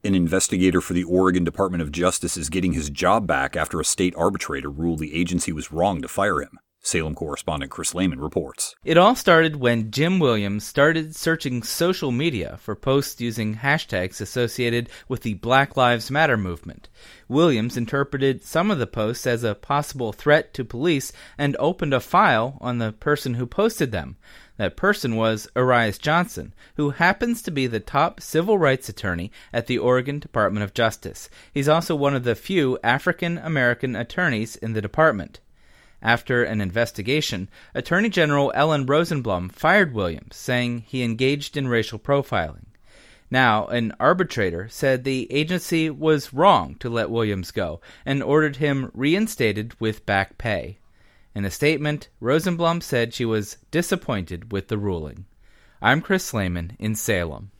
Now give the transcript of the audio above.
An investigator for the Oregon Department of Justice is getting his job back after a state arbitrator ruled the agency was wrong to fire him. Salem correspondent Chris Lehman reports. It all started when Jim Williams started searching social media for posts using hashtags associated with the Black Lives Matter movement. Williams interpreted some of the posts as a possible threat to police and opened a file on the person who posted them. That person was Arias Johnson, who happens to be the top civil rights attorney at the Oregon Department of Justice. He's also one of the few African-American attorneys in the department. After an investigation, Attorney General Ellen Rosenblum fired Williams, saying he engaged in racial profiling. Now, an arbitrator said the agency was wrong to let Williams go and ordered him reinstated with back pay. In a statement, Rosenblum said she was disappointed with the ruling. I'm Chris Lehman in Salem.